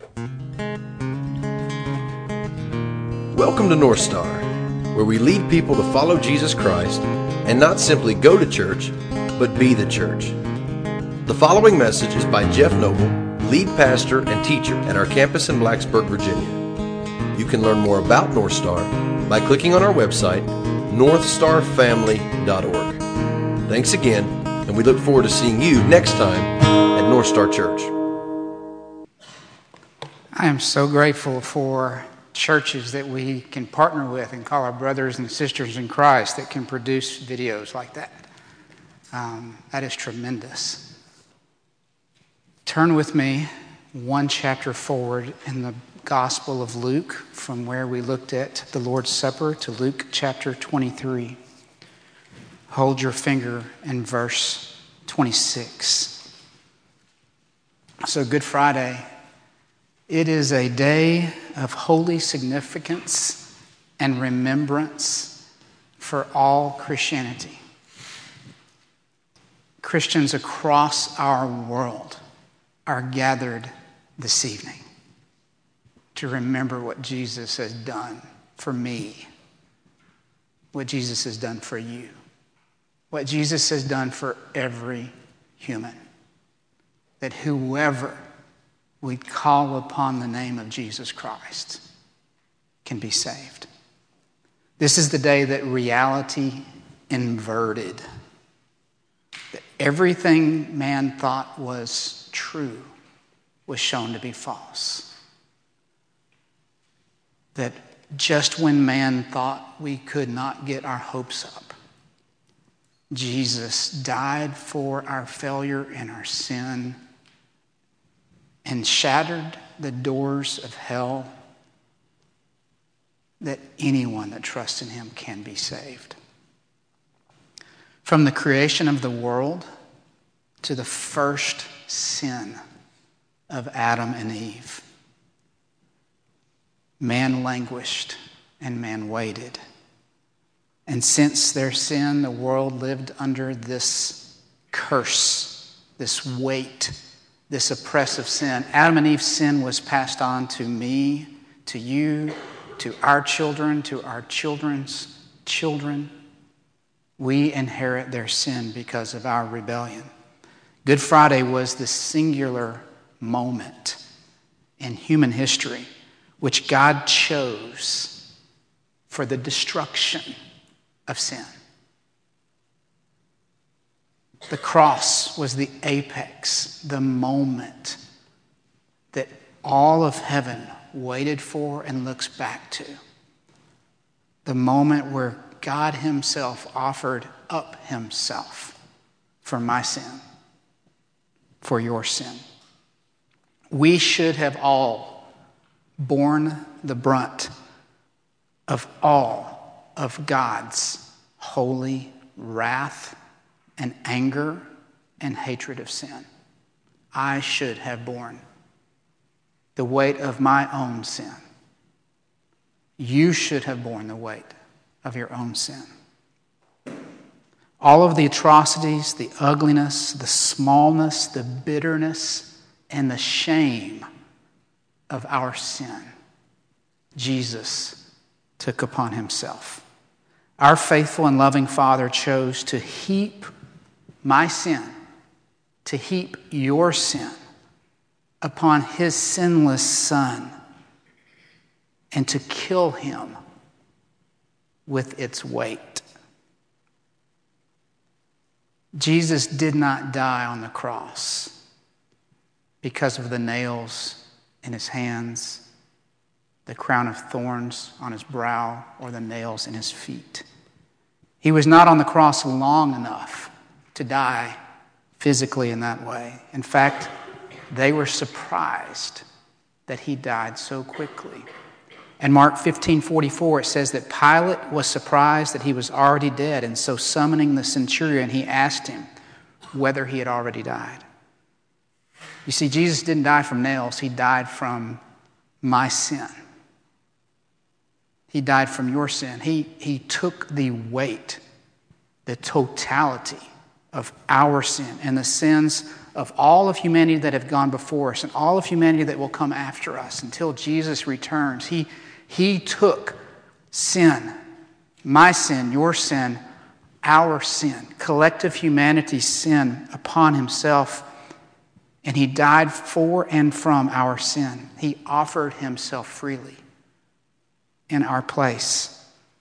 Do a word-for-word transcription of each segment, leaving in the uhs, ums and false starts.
Welcome to North Star, where we lead people to follow Jesus Christ and not simply go to church, but be the church. The following message is by Jeff Noble, lead pastor and teacher at our campus in Blacksburg, Virginia. You can learn more about North Star by clicking on our website, north star family dot org. Thanks again, and we look forward to seeing you next time at North Star Church. I am so grateful for churches that we can partner with and call our brothers and sisters in Christ that can produce videos like that. Um, that is tremendous. Turn with me one chapter forward in the Gospel of Luke, from where we looked at the Lord's Supper, to Luke chapter twenty-three. Hold your finger in verse twenty-six. So Good Friday, it is a day of holy significance and remembrance for all Christianity. Christians across our world are gathered this evening to remember what Jesus has done for me, what Jesus has done for you, what Jesus has done for every human. That whoever we call upon the name of Jesus Christ can be saved. This is the day that reality inverted. That everything man thought was true was shown to be false. That just when man thought we could not get our hopes up, Jesus died for our failure and our sin and shattered the doors of hell, that anyone that trusts in him can be saved. From the creation of the world to the first sin of Adam and Eve, man languished and man waited. And since their sin, the world lived under this curse, this weight, this oppressive sin. Adam and Eve's sin was passed on to me, to you, to our children, to our children's children. We inherit their sin because of our rebellion. Good Friday was the singular moment in human history which God chose for the destruction of sin. The cross was the apex, the moment that all of heaven waited for and looks back to. The moment where God himself offered up himself for my sin, for your sin. We should have all borne the brunt of all of God's holy wrath and anger and hatred of sin. I should have borne the weight of my own sin. You should have borne the weight of your own sin. All of the atrocities, the ugliness, the smallness, the bitterness, and the shame of our sin, Jesus took upon himself. Our faithful and loving Father chose to heap my sin, to heap your sin upon his sinless Son, and to kill him with its weight. Jesus did not die on the cross because of the nails in his hands, the crown of thorns on his brow, or the nails in his feet. He was not on the cross long enough to die physically in that way. In fact, they were surprised that he died so quickly. In Mark fifteen forty-four, it says that Pilate was surprised that he was already dead, and so summoning the centurion, he asked him whether he had already died. You see, Jesus didn't die from nails. He died from my sin. He died from your sin. He, he took the weight, the totality of our sin and the sins of all of humanity that have gone before us and all of humanity that will come after us until Jesus returns. He, he took sin, my sin, your sin, our sin, collective humanity's sin upon himself, and he died for and from our sin. He offered himself freely in our place.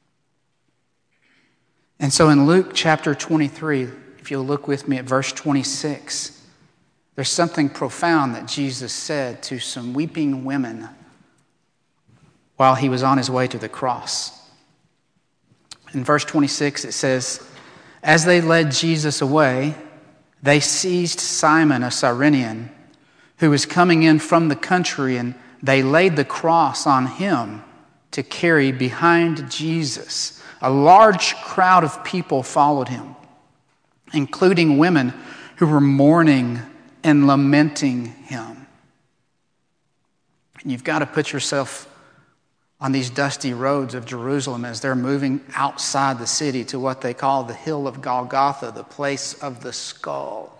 And so in Luke chapter twenty-three, if you'll look with me at verse twenty-six, there's something profound that Jesus said to some weeping women while he was on his way to the cross. In verse twenty-six, it says, "As they led Jesus away, they seized Simon, a Cyrenian, who was coming in from the country, and they laid the cross on him to carry behind Jesus. A large crowd of people followed him, including women who were mourning and lamenting him." And you've got to put yourself on these dusty roads of Jerusalem as they're moving outside the city to what they call the Hill of Golgotha, the place of the skull.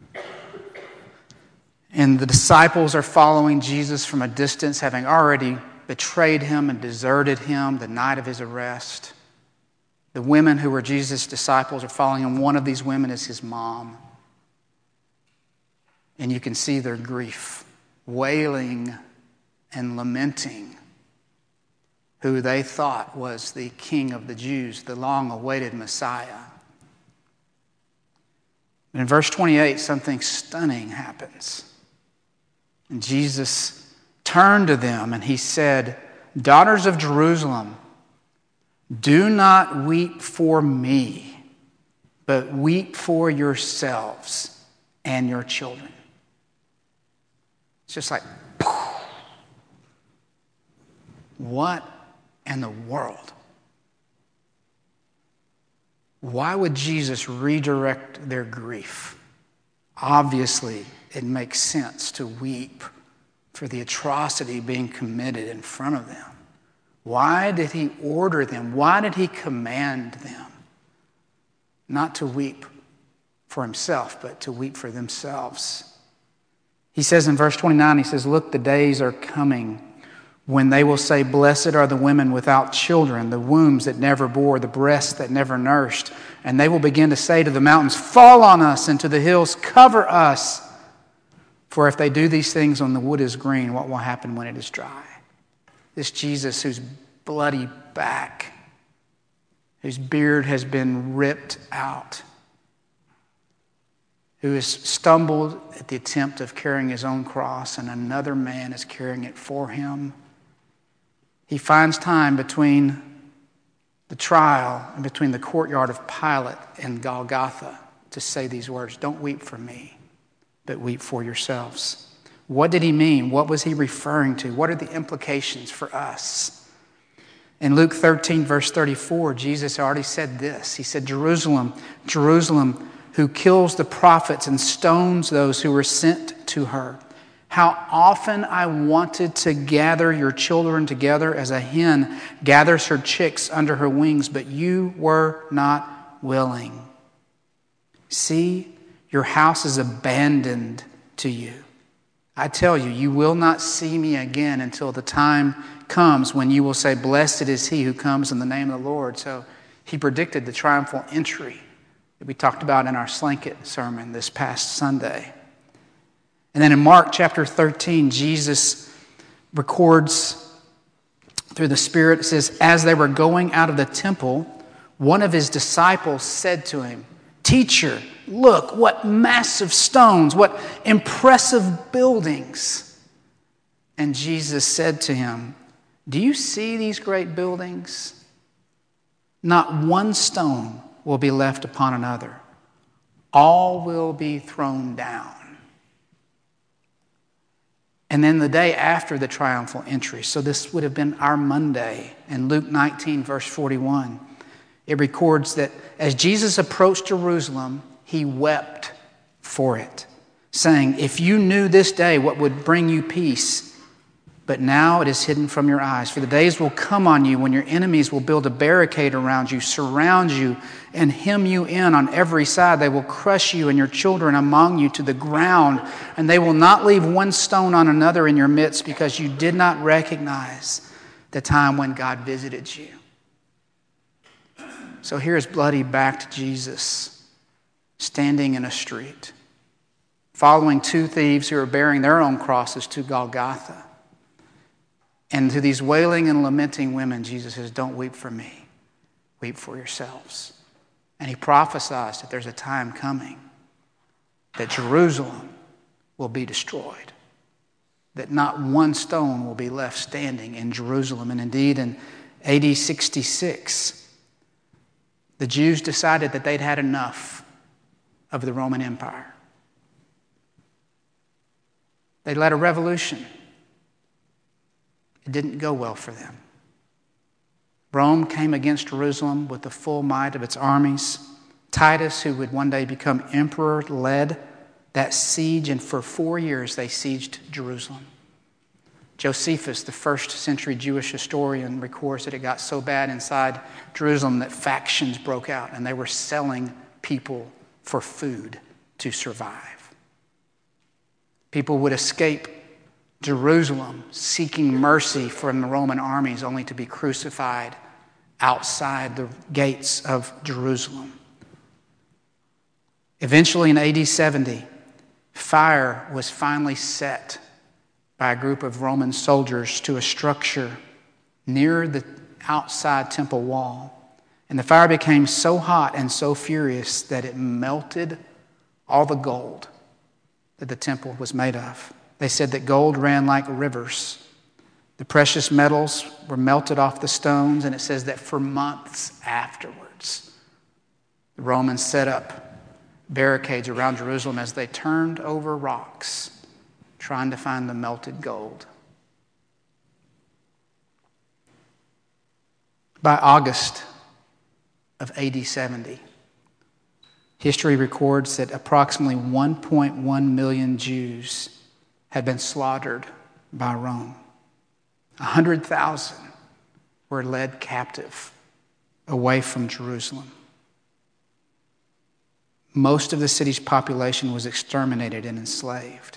And the disciples are following Jesus from a distance, having already betrayed him and deserted him the night of his arrest. The women who were Jesus' disciples are following him. One of these women is his mom. And you can see their grief, wailing and lamenting who they thought was the King of the Jews, the long-awaited Messiah. And in verse twenty-eight, something stunning happens. And Jesus turned to them and he said, "Daughters of Jerusalem, do not weep for me, but weep for yourselves and your children." It's just like, what in the world? Why would Jesus redirect their grief? Obviously, it makes sense to weep for the atrocity being committed in front of them. Why did he order them? Why did he command them not to weep for himself, but to weep for themselves? He says in verse twenty-nine, he says, "Look, the days are coming when they will say, 'Blessed are the women without children, the wombs that never bore, the breasts that never nursed.' And they will begin to say to the mountains, 'Fall on us,' and to the hills, 'Cover us.' For if they do these things when the wood is green, what will happen when it is dry?" This Jesus whose bloody back, whose beard has been ripped out, who has stumbled at the attempt of carrying his own cross and another man is carrying it for him. He finds time between the trial and between the courtyard of Pilate and Golgotha to say these words, "Don't weep for me, but weep for yourselves." What did he mean? What was he referring to? What are the implications for us? In Luke thirteen, verse thirty-four, Jesus already said this. He said, "Jerusalem, Jerusalem, who kills the prophets and stones those who were sent to her. How often I wanted to gather your children together as a hen gathers her chicks under her wings, but you were not willing. See, your house is abandoned to you. I tell you, you will not see me again until the time comes when you will say, 'Blessed is he who comes in the name of the Lord.'" So he predicted the triumphal entry that we talked about in our Slanket sermon this past Sunday. And then in Mark chapter thirteen, Jesus records through the Spirit, it says, "As they were going out of the temple, one of his disciples said to him, 'Teacher, look, what massive stones, what impressive buildings.' And Jesus said to him, 'Do you see these great buildings? Not one stone will be left upon another. All will be thrown down.'" And then the day after the triumphal entry, so this would have been our Monday, in Luke nineteen, verse forty-one, it records that as Jesus approached Jerusalem, he wept for it, saying, "If you knew this day what would bring you peace, but now it is hidden from your eyes. For the days will come on you when your enemies will build a barricade around you, surround you, and hem you in on every side. They will crush you and your children among you to the ground, and they will not leave one stone on another in your midst, because you did not recognize the time when God visited you. So here's bloody backed Jesus standing in a street, following two thieves who are bearing their own crosses to Golgotha. And to these wailing and lamenting women, Jesus says, don't weep for me, weep for yourselves. And he prophesies that there's a time coming that Jerusalem will be destroyed, that not one stone will be left standing in Jerusalem. And indeed, in A D sixty-six, the Jews decided that they'd had enough of the Roman Empire. They led a revolution. It didn't go well for them. Rome came against Jerusalem with the full might of its armies. Titus, who would one day become emperor, led that siege, and for four years they sieged Jerusalem. Josephus, the first century Jewish historian, records that it got so bad inside Jerusalem that factions broke out, and they were selling people for food to survive. People would escape Jerusalem seeking mercy from the Roman armies, only to be crucified outside the gates of Jerusalem. Eventually, in A D seventy, fire was finally set by a group of Roman soldiers to a structure near the outside temple wall. And the fire became so hot and so furious that it melted all the gold that the temple was made of. They said that gold ran like rivers. The precious metals were melted off the stones, and it says that for months afterwards, the Romans set up barricades around Jerusalem as they turned over rocks, trying to find the melted gold. By August of A D seventy, history records that approximately one point one million Jews had been slaughtered by Rome. one hundred thousand were led captive away from Jerusalem. Most of the city's population was exterminated and enslaved.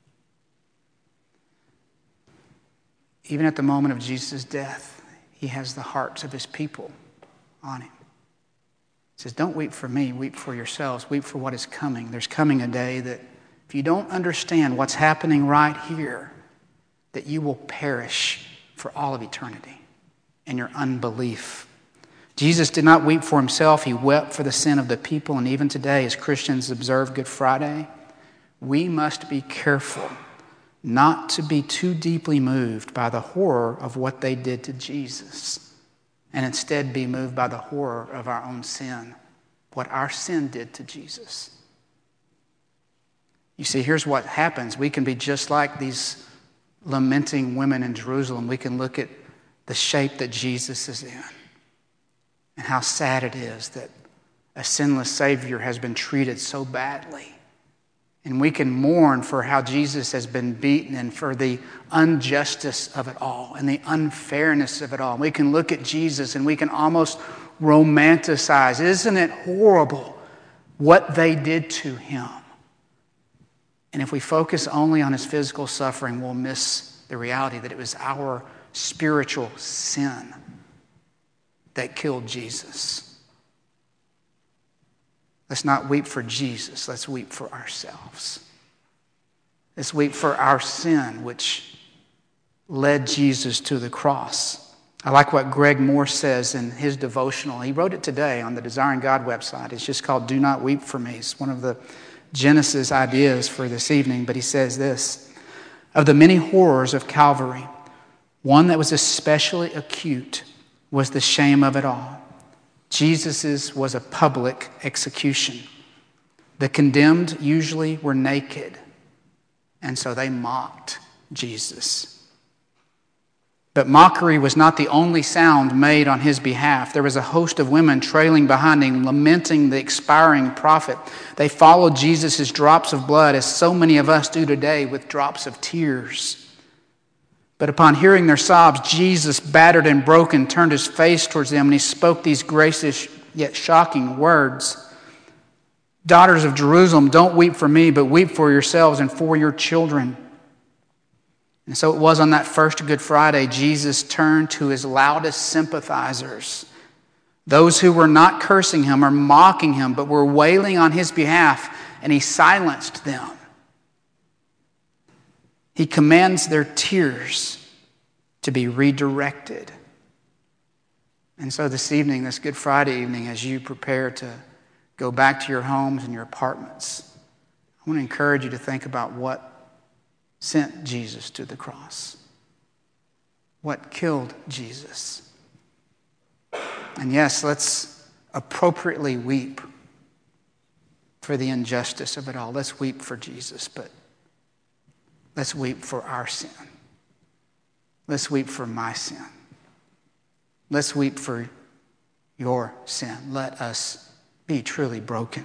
Even at the moment of Jesus' death, he has the hearts of his people on him. He says, don't weep for me, weep for yourselves, weep for what is coming. There's coming a day that if you don't understand what's happening right here, that you will perish for all of eternity in your unbelief. Jesus did not weep for himself. He wept for the sin of the people. And even today, as Christians observe Good Friday, we must be careful not to be too deeply moved by the horror of what they did to Jesus, and instead be moved by the horror of our own sin, what our sin did to Jesus. You see, here's what happens. We can be just like these lamenting women in Jerusalem. We can look at the shape that Jesus is in and how sad it is that a sinless Savior has been treated so badly. And we can mourn for how Jesus has been beaten and for the injustice of it all and the unfairness of it all. We can look at Jesus and we can almost romanticize. Isn't it horrible what they did to him? And if we focus only on his physical suffering, we'll miss the reality that it was our spiritual sin that killed Jesus. Let's not weep for Jesus. Let's weep for ourselves. Let's weep for our sin, which led Jesus to the cross. I like what Greg Moore says in his devotional. He wrote it today on the Desiring God website. It's just called Do Not Weep for Me. It's one of the Genesis ideas for this evening. But he says this: of the many horrors of Calvary, one that was especially acute was the shame of it all. Jesus's was a public execution. The condemned usually were naked, and so they mocked Jesus. But mockery was not the only sound made on his behalf. There was a host of women trailing behind him, lamenting the expiring prophet. They followed Jesus' drops of blood, as so many of us do today with drops of tears. But upon hearing their sobs, Jesus, battered and broken, turned his face towards them, and he spoke these gracious yet shocking words. Daughters of Jerusalem, don't weep for me, but weep for yourselves and for your children. And so it was on that first Good Friday, Jesus turned to his loudest sympathizers, those who were not cursing him or mocking him, but were wailing on his behalf, and he silenced them. He commands their tears to be redirected. And so this evening, this Good Friday evening, as you prepare to go back to your homes and your apartments, I want to encourage you to think about what sent Jesus to the cross, what killed Jesus. And yes, let's appropriately weep for the injustice of it all. Let's weep for Jesus, but let's weep for our sin. Let's weep for my sin. Let's weep for your sin. Let us be truly broken.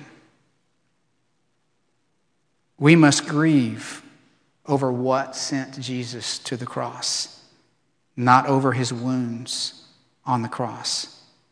We must grieve over what sent Jesus to the cross, not over his wounds on the cross.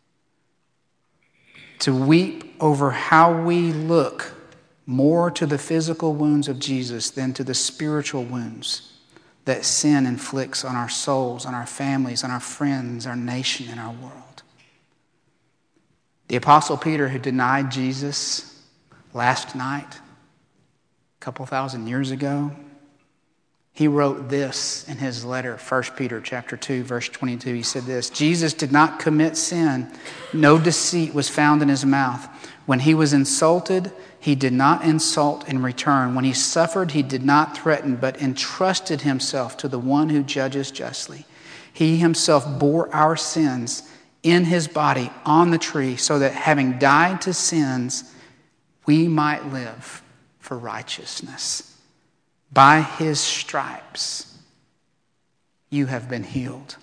To weep over how we look more to the physical wounds of Jesus than to the spiritual wounds that sin inflicts on our souls, on our families, on our friends, our nation, and our world. The Apostle Peter, who denied Jesus last night, a couple thousand years ago, he wrote this in his letter, First Peter chapter two, verse twenty-two. He said this: Jesus did not commit sin. No deceit was found in his mouth. When he was insulted, he did not insult in return. When he suffered, he did not threaten, but entrusted himself to the one who judges justly. He himself bore our sins in his body on the tree, so that having died to sins, we might live for righteousness. By his stripes, you have been healed.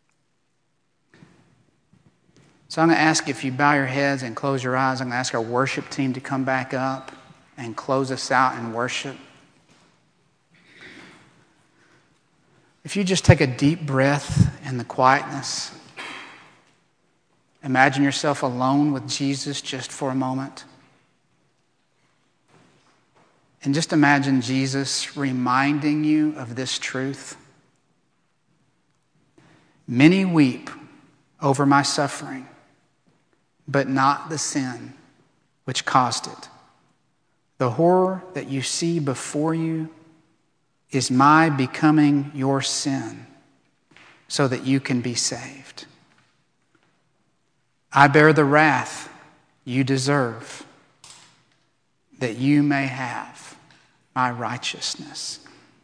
So I'm going to ask if you bow your heads and close your eyes. I'm going to ask our worship team to come back up and close us out in worship. If you just take a deep breath in the quietness, imagine yourself alone with Jesus just for a moment. And just imagine Jesus reminding you of this truth. Many weep over my suffering, but not the sin which caused it. The horror that you see before you is my becoming your sin so that you can be saved. I bear the wrath you deserve that you may have my righteousness.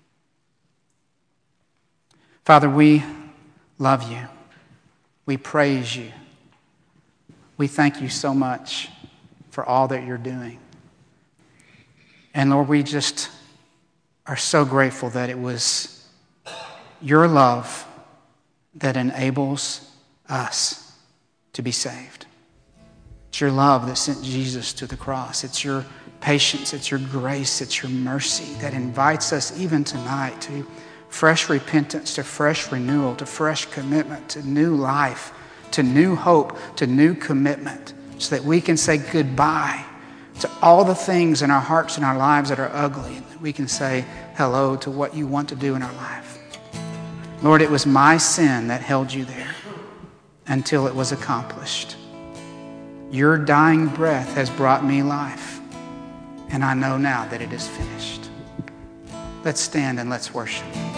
Father, we love you. We praise you. We thank you so much for all that you're doing. And Lord, we just are so grateful that it was your love that enables us to be saved. It's your love that sent Jesus to the cross. It's your patience, it's your grace, it's your mercy that invites us even tonight to fresh repentance, to fresh renewal, to fresh commitment, to new life, to new hope, to new commitment, so that we can say goodbye to all the things in our hearts and our lives that are ugly, and that we can say hello to what you want to do in our life. Lord, it was my sin that held you there until it was accomplished. Your dying breath has brought me life. And I know now that it is finished. Let's stand and let's worship.